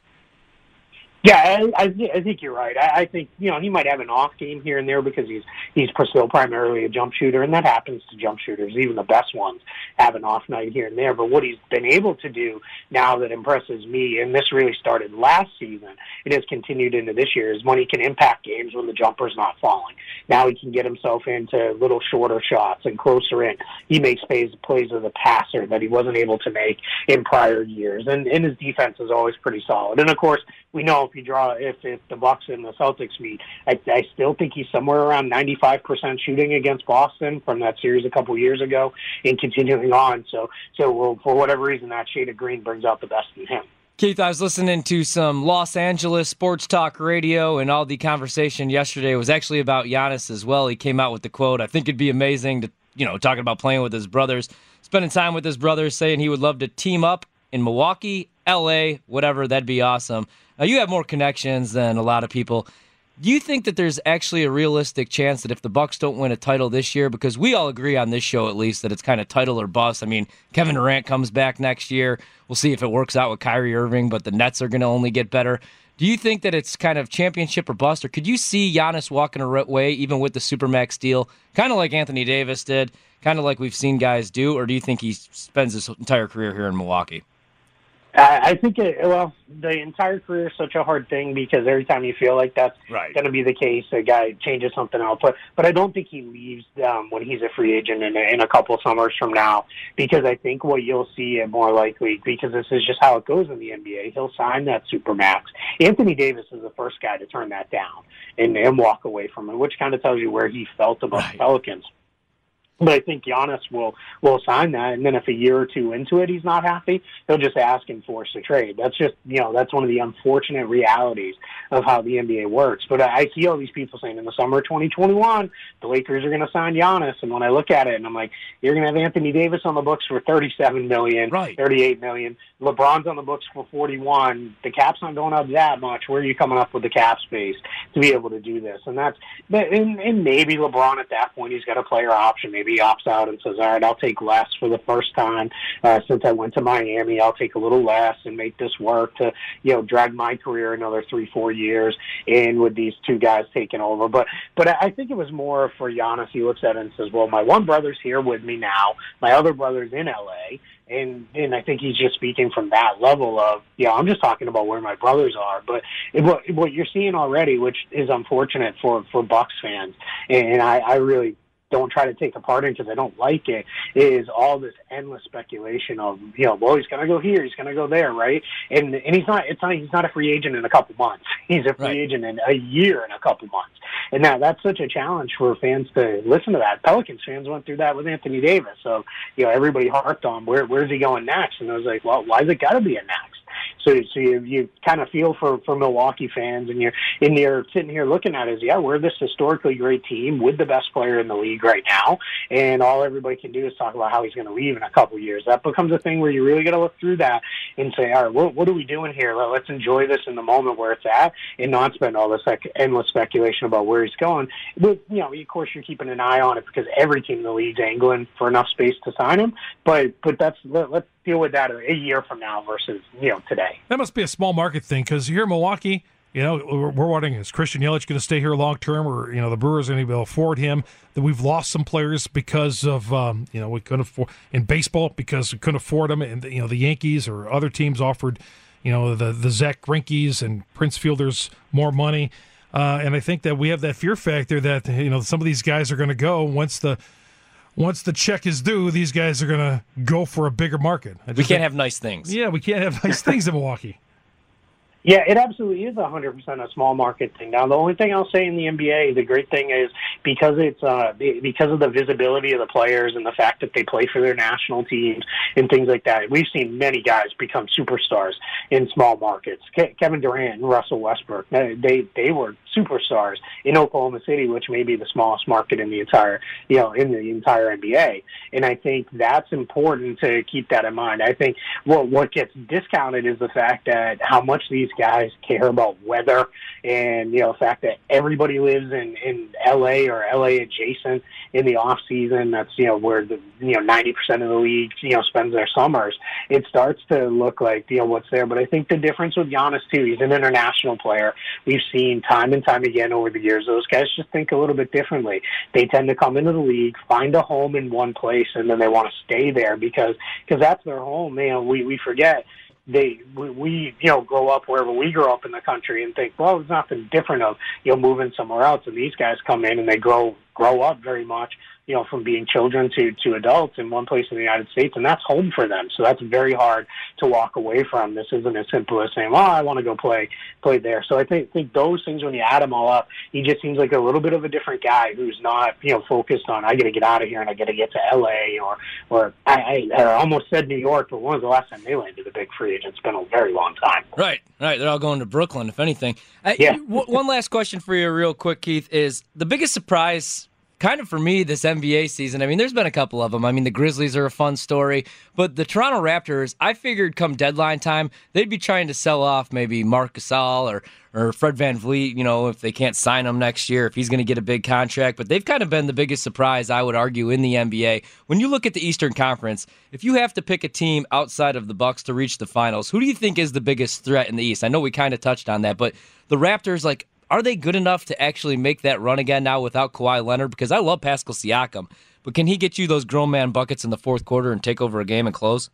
Yeah, I, I think you're right. I, I think, you know, he might have an off game here and there because he's he's still primarily a jump shooter, and that happens to jump shooters. Even the best ones have an off night here and there. But what he's been able to do now that impresses me, and this really started last season, it has continued into this year, is when he can impact games when the jumper's not falling. Now he can get himself into little shorter shots and closer in. He makes plays, plays as a passer that he wasn't able to make in prior years. And, and his defense is always pretty solid. And, of course, we know if you draw, if, if the Bucks and the Celtics meet, I, I still think he's somewhere around ninety-five percent shooting against Boston from that series a couple years ago and continuing on. So, so we'll, for whatever reason, that shade of green brings out the best in him. Keith, I was listening to some Los Angeles sports talk radio, and all the conversation yesterday was actually about Giannis as well. He came out with the quote, I think it'd be amazing to, you know, talking about playing with his brothers, spending time with his brothers, saying he would love to team up in Milwaukee, L A, whatever, that'd be awesome. Now, you have more connections than a lot of people. Do you think that there's actually a realistic chance that if the Bucks don't win a title this year, because we all agree on this show at least that it's kind of title or bust. I mean, Kevin Durant comes back next year. We'll see if it works out with Kyrie Irving, but the Nets are going to only get better. Do you think that it's kind of championship or bust, or could you see Giannis walking away even with the Supermax deal, kind of like Anthony Davis did, kind of like we've seen guys do, or do you think he spends his entire career here in Milwaukee? I think, it, well, the entire career is such a hard thing because every time you feel like that's right. going to be the case, a guy changes something else. But, but I don't think he leaves um, when he's a free agent in a, in a couple summers from now, because I think what you'll see it more likely, because this is just how it goes in the N B A, he'll sign that Supermax. Anthony Davis is the first guy to turn that down and, and walk away from it, which kind of tells you where he felt about right. the Pelicans. But I think Giannis will will sign that, and then if a year or two into it he's not happy, he'll just ask and force a trade. That's just, you know, that's one of the unfortunate realities of how the N B A works. But I see all these people saying in the summer of twenty twenty-one, the Lakers are going to sign Giannis, and when I look at it, and I'm like, you're going to have Anthony Davis on the books for thirty-seven million dollars, right. thirty-eight million dollars. LeBron's on the books for forty-one. The cap's not going up that much. Where are you coming up with the cap space to be able to do this? And that's, and, and maybe LeBron at that point, he's got a player option. Maybe he opts out and says, all right, I'll take less for the first time. Uh, since I went to Miami, I'll take a little less and make this work to, you know, drag my career another three, four years in with these two guys taking over. But, but I think it was more for Giannis. He looks at it and says, well, my one brother's here with me now. My other brother's in L A. And and I think he's just speaking from that level of, yeah, I'm just talking about where my brothers are. But what, what you're seeing already, which is unfortunate for, for Bucks fans, and I, I really don't try to take apart it because I don't like it, is all this endless speculation of, you know, well, he's going to go here, he's going to go there, right? And and he's not, it's not, he's not a free agent in a couple months. He's a free right. agent in a year and a couple months. And now that's such a challenge for fans to listen to that. Pelicans fans went through that with Anthony Davis. So, you know, everybody harped on where where's he going next? And I was like, well, why's it got to be a next? So, so you, you kind of feel for, for Milwaukee fans, and you're in there sitting here looking at it as, yeah, we're this historically great team with the best player in the league right now, and all everybody can do is talk about how he's going to leave in a couple of years. That becomes a thing where you really got to look through that and say, all right, what, what are we doing here? Let's enjoy this in the moment where it's at and not spend all this like, endless speculation about where he's going. But, you know, of course, you're keeping an eye on it because every team in the league's angling for enough space to sign him. But, but that's let, let's deal with that a year from now versus, you know, today. That must be a small market thing because here in Milwaukee, you know, we're, we're wondering, is Christian Yelich going to stay here long term, or, you know, the Brewers are going to be able to afford him? That we've lost some players because of, um, you know, we couldn't afford in baseball because we couldn't afford them, and you know, the Yankees or other teams offered, you know, the the Zach Greinke's and Prince Fielders more money, uh, and I think that we have that fear factor that, you know, some of these guys are going to go once the. Once the check is due, these guys are going to go for a bigger market. We can't think, have nice things. Yeah, we can't have nice things in Milwaukee. Yeah, it absolutely is one hundred percent a small market thing. Now, the only thing I'll say in the N B A, the great thing is because it's uh, because of the visibility of the players and the fact that they play for their national teams and things like that, we've seen many guys become superstars in small markets. Ke- Kevin Durant and Russell Westbrook, they they were superstars in Oklahoma City, which may be the smallest market in the entire, you know, in the entire N B A. And I think that's important to keep that in mind. I think what what gets discounted is the fact that how much these guys care about weather, and, you know, the fact that everybody lives in, in L A or L A adjacent in the off season. That's, you know, where the, you know, ninety percent of the league, you know, spends their summers. It starts to look like, you know, what's there. But I think the difference with Giannis too, he's an international player. We've seen time and time again over the years, those guys just think a little bit differently. They tend to come into the league, find a home in one place, and then they want to stay there because, because that's their home. You know, we, we forget They we, we you know grow up wherever we grow up in the country and think, well, there's nothing different of, you know, moving somewhere else. And these guys come in and they grow grow up very much, you know, from being children to to adults in one place in the United States, and that's home for them. So that's very hard to walk away from. This isn't as simple as saying, well, I want to go play play there. So I think think those things, when you add them all up, he just seems like a little bit of a different guy who's not, you know, focused on, I got to get out of here and I got to get to L A or or I, I, I almost said New York, but when was the last time they landed a big free agent? It's been a very long time. Right, right. They're all going to Brooklyn, if anything. I, yeah. w- one last question for you real quick, Keith, is the biggest surprise kind of for me, this N B A season, I mean, there's been a couple of them. I mean, the Grizzlies are a fun story, but the Toronto Raptors, I figured come deadline time, they'd be trying to sell off maybe Marc Gasol or, or Fred VanVleet, you know, if they can't sign him next year, if he's going to get a big contract. But they've kind of been the biggest surprise, I would argue, in the N B A. When you look at the Eastern Conference, if you have to pick a team outside of the Bucks to reach the finals, who do you think is the biggest threat in the East? I know we kind of touched on that, but the Raptors, like, are they good enough to actually make that run again now without Kawhi Leonard? Because I love Pascal Siakam, but can he get you those grown man buckets in the fourth quarter and take over a game and close?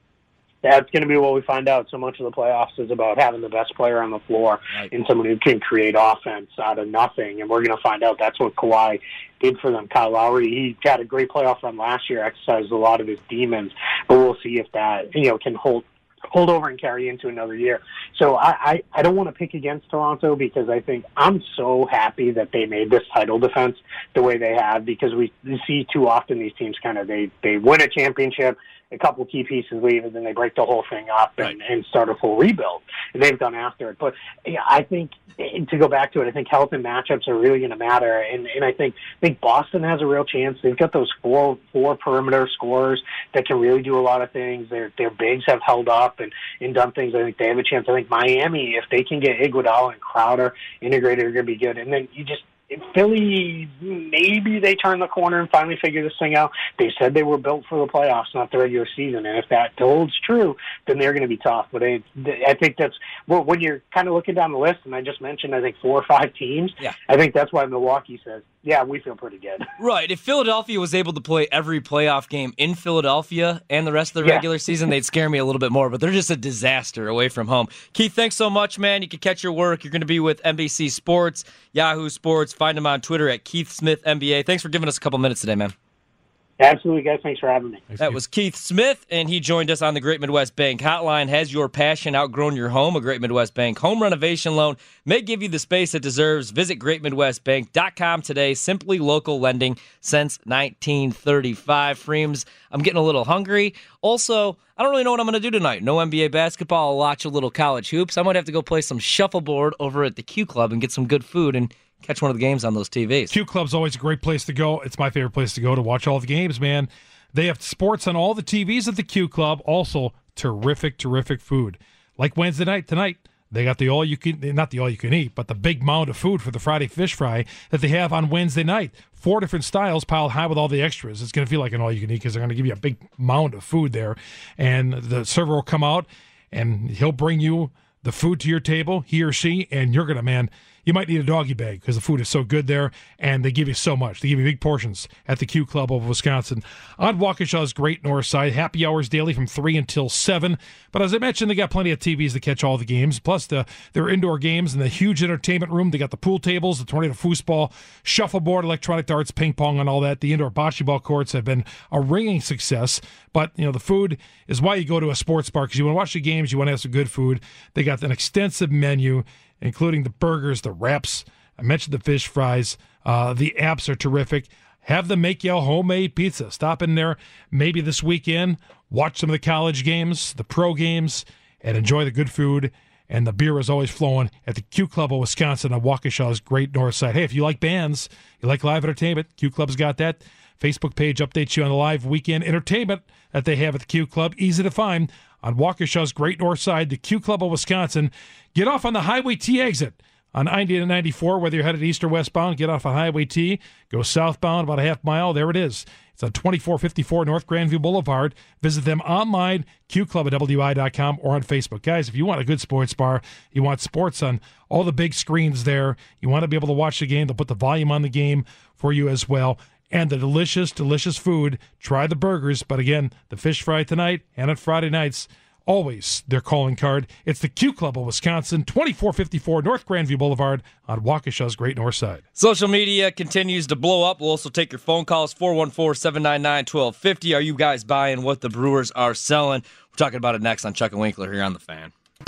That's going to be what we find out. So much of the playoffs is about having the best player on the floor right. and someone who can create offense out of nothing. And we're going to find out that's what Kawhi did for them. Kyle Lowry, he had a great playoff run last year, exercised a lot of his demons, but we'll see if that, you know, can hold hold over and carry into another year. So I, I, I don't want to pick against Toronto because I think I'm so happy that they made this title defense the way they have, because we see too often these teams kind of, they, they win a championship, a couple key pieces leave, and then they break the whole thing up and, right. and start a full rebuild. And they've gone after it. But yeah, I think, to go back to it, I think health and matchups are really going to matter. And, and I think I think Boston has a real chance. They've got those four four perimeter scorers that can really do a lot of things. Their their bigs have held up and, and done things. I think they have a chance. I think Miami, if they can get Iguodala and Crowder integrated, are going to be good. And then you just Philly, maybe they turn the corner and finally figure this thing out. They said they were built for the playoffs, not the regular season. And if that holds true, then they're going to be tough. But I, I think that's well, when you're kind of looking down the list, and I just mentioned, I think, four or five teams. Yeah. I think that's why Milwaukee says, yeah, we feel pretty good. Right. If Philadelphia was able to play every playoff game in Philadelphia and the rest of the yeah. regular season, they'd scare me a little bit more. But they're just a disaster away from home. Keith, thanks so much, man. You can catch your work. You're going to be with N B C Sports, Yahoo Sports. Find him on Twitter at Keith Smith N B A. Thanks for giving us a couple minutes today, man. Absolutely, guys. Thanks for having me. Thanks, that Keith. was Keith Smith, and he joined us on the Great Midwest Bank Hotline. Has your passion outgrown your home? A Great Midwest Bank home renovation loan may give you the space it deserves. Visit great midwest bank dot com today. Simply local lending since nineteen thirty-five. Freems, I'm getting a little hungry. Also, I don't really know what I'm going to do tonight. No N B A basketball. I'll watch a little college hoops. I might have to go play some shuffleboard over at the Q Club and get some good food and catch one of the games on those T Vs. Q Club's always a great place to go. It's my favorite place to go to watch all the games, man. They have sports on all the T Vs at the Q Club. Also, terrific, terrific food. Like Wednesday night, tonight, they got the all you can, not the all you can eat, but the big mound of food for the Friday fish fry that they have on Wednesday night. Four different styles piled high with all the extras. It's going to feel like an all you can eat because they're going to give you a big mound of food there. And the server will come out and he'll bring you the food to your table, he or she, and you're going to, man, you might need a doggy bag because the food is so good there, and they give you so much. They give you big portions at the Q Club of Wisconsin. On Waukesha's Great North Side, happy hours daily from three until seven. But as I mentioned, they got plenty of T Vs to catch all the games, plus the their indoor games and the huge entertainment room. They got the pool tables, the tornado foosball, shuffleboard, electronic darts, ping pong, and all that. The indoor bocce ball courts have been a ringing success. But, you know, the food is why you go to a sports bar, because you want to watch the games, you want to have some good food. They got an extensive menu, including the burgers, the wraps. I mentioned the fish fries. Uh, the apps are terrific. Have them make you a homemade pizza. Stop in there maybe this weekend, watch some of the college games, the pro games, and enjoy the good food. And the beer is always flowing at the Q Club of Wisconsin on Waukesha's Great North Side. Hey, if you like bands, you like live entertainment, Q Club's got that. Facebook page updates you on the live weekend entertainment that they have at the Q Club. Easy to find on Waukesha's Great North Side, the Q Club of Wisconsin. Get off on the Highway T exit on ninety and ninety-four, whether you're headed east or westbound. Get off on Highway T, go southbound about a half mile. There it is. It's on twenty-four fifty-four North Grandview Boulevard. Visit them online, q club at w i dot com, or on Facebook. Guys, if you want a good sports bar, you want sports on all the big screens there, you want to be able to watch the game, they'll put the volume on the game for you as well. And the delicious, delicious food. Try the burgers. But again, the fish fry tonight and on Friday nights, always their calling card. It's the Q Club of Wisconsin, twenty-four fifty-four North Grandview Boulevard on Waukesha's Great North Side. Social media continues to blow up. We'll also take your phone calls, four one four, seven nine nine, one two five zero. Are you guys buying what the Brewers are selling? We're talking about it next on Chuck and Winkler here on The Fan.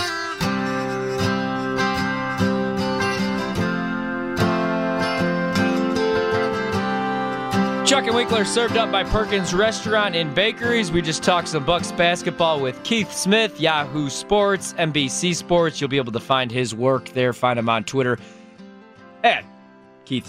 Chuck and Winkler served up by Perkins Restaurant and Bakeries. We just talked some Bucks basketball with Keith Smith, Yahoo Sports, N B C Sports. You'll be able to find his work there. Find him on Twitter at Keith Smith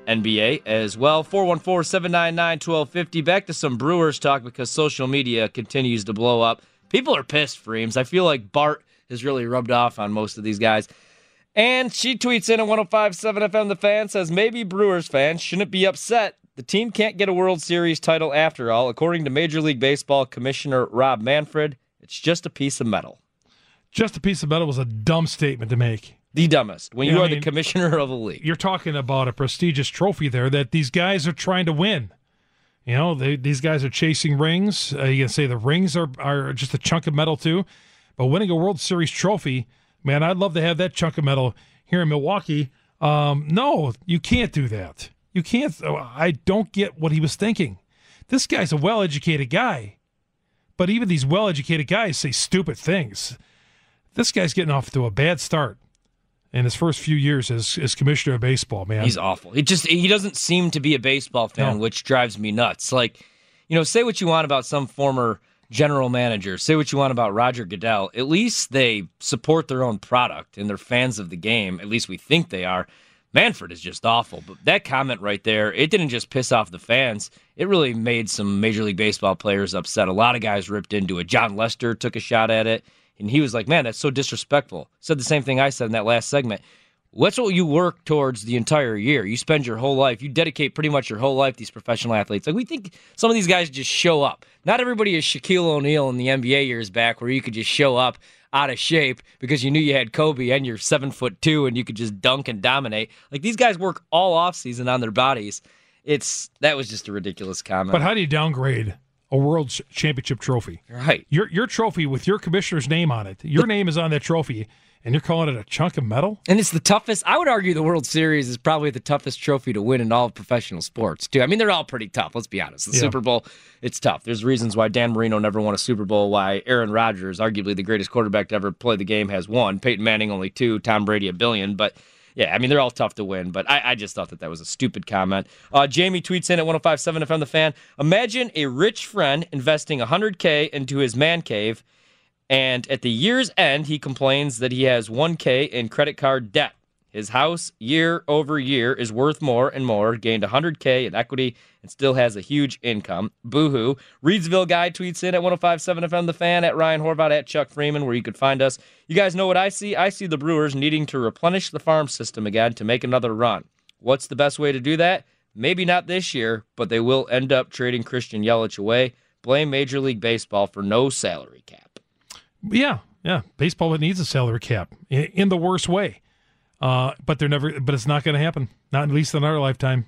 N B A as well. four one four, seven nine nine, one two five zero. Back to some Brewers talk because social media continues to blow up. People are pissed, Freems. I feel like Bart has really rubbed off on most of these guys. And she tweets in at one oh five point seven F M The Fan, says, maybe Brewers fans shouldn't be upset. The team can't get a World Series title after all. According to Major League Baseball Commissioner Rob Manfred, it's just a piece of metal. Just a piece of metal was a dumb statement to make. The dumbest. When you, you know, are I mean, the commissioner of a league. You're talking about a prestigious trophy there that these guys are trying to win. You know, they, these guys are chasing rings. Uh, you can say the rings are, are just a chunk of metal too. But winning a World Series trophy, man, I'd love to have that chunk of metal here in Milwaukee. Um, no, you can't do that. You can't. I don't get what he was thinking. This guy's a well-educated guy. But even these well-educated guys say stupid things. This guy's getting off to a bad start in his first few years as, as commissioner of baseball, man. He's awful. He just he doesn't seem to be a baseball fan, no. which drives me nuts. Like, you know, say what you want about some former general manager, say what you want about Roger Goodell. At least they support their own product and they're fans of the game. At least we think they are. Manfred is just awful. But that comment right there, it didn't just piss off the fans. It really made some Major League Baseball players upset. A lot of guys ripped into it. John Lester took a shot at it. And he was like, man, that's so disrespectful. Said the same thing I said in that last segment. What's what you work towards the entire year? You spend your whole life. You dedicate pretty much your whole life to these professional athletes. Like, we think some of these guys just show up. Not everybody is Shaquille O'Neal in the N B A years back where you could just show up out of shape because you knew you had Kobe and you're seven foot two and you could just dunk and dominate. Like, these guys work all offseason on their bodies. It's That was just a ridiculous comment. But how do you downgrade a World Championship trophy? Right. Your your trophy with your commissioner's name on it. Your name is on that trophy, and you're calling it a chunk of metal? And it's the toughest. I would argue the World Series is probably the toughest trophy to win in all of professional sports, too. I mean, they're all pretty tough. Let's be honest. The yeah. Super Bowl, it's tough. There's reasons why Dan Marino never won a Super Bowl, why Aaron Rodgers, arguably the greatest quarterback to ever play the game, has one. Peyton Manning only two. Tom Brady a billion. But yeah, I mean, they're all tough to win, but I, I just thought that that was a stupid comment. Uh, Jamie tweets in at one oh five point seven F M The Fan. Imagine a rich friend investing one hundred K into his man cave, and at the year's end, he complains that he has one K in credit card debt. His house, year over year, is worth more and more, gained one hundred K in equity, and still has a huge income. Boo-hoo. Reedsville Guy tweets in at one oh five point seven F M The Fan, at Ryan Horvath, at Chuck Freeman, where you could find us. You guys know what I see? I see the Brewers needing to replenish the farm system again to make another run. What's the best way to do that? Maybe not this year, but they will end up trading Christian Yelich away. Blame Major League Baseball for no salary cap. Yeah, yeah. Baseball needs a salary cap in the worst way. Uh, but they're never. But it's not going to happen. Not at least in our lifetime.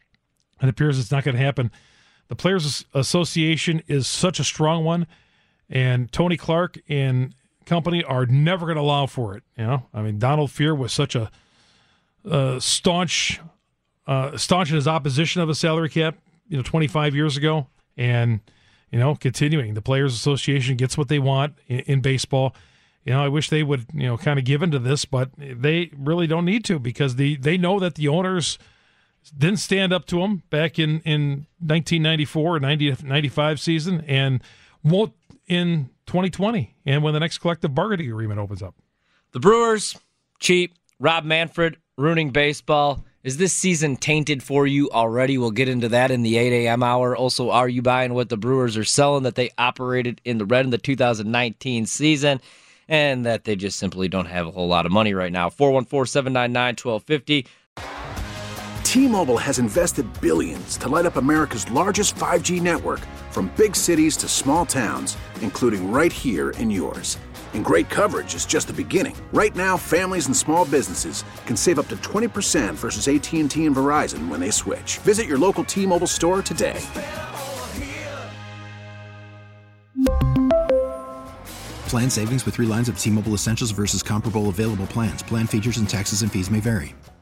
It appears it's not going to happen. The Players Association is such a strong one, and Tony Clark and company are never going to allow for it. You know, I mean, Donald Fear was such a uh, staunch, uh, staunch in his opposition of a salary cap. You know, twenty-five years ago, and you know, continuing the Players Association gets what they want in, in baseball. You know, I wish they would, you know, kind of give into this, but they really don't need to because the they know that the owners didn't stand up to them back in, in nineteen ninety-four or ninety, ninety-five season and won't in twenty twenty and when the next collective bargaining agreement opens up. The Brewers, cheap. Rob Manfred, ruining baseball. Is this season tainted for you already? We'll get into that in the eight a.m. hour. Also, are you buying what the Brewers are selling that they operated in the red in the two thousand nineteen season? And that they just simply don't have a whole lot of money right now. four one four, seven nine nine, one two five zero. T-Mobile has invested billions to light up America's largest five G network, from big cities to small towns, including right here in yours. And great coverage is just the beginning. Right now, families and small businesses can save up to twenty percent versus A T and T and Verizon when they switch. Visit your local T-Mobile store today. Plan savings with three lines of T-Mobile Essentials versus comparable available plans. Plan features and taxes and fees may vary.